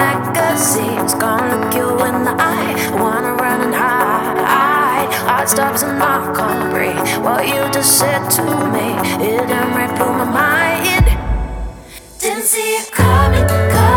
magazines, gonna look you in the eye. Wanna run and hide. Heart stops and I can't breathe. What you just said to me, it done right through my mind. Didn't see it coming.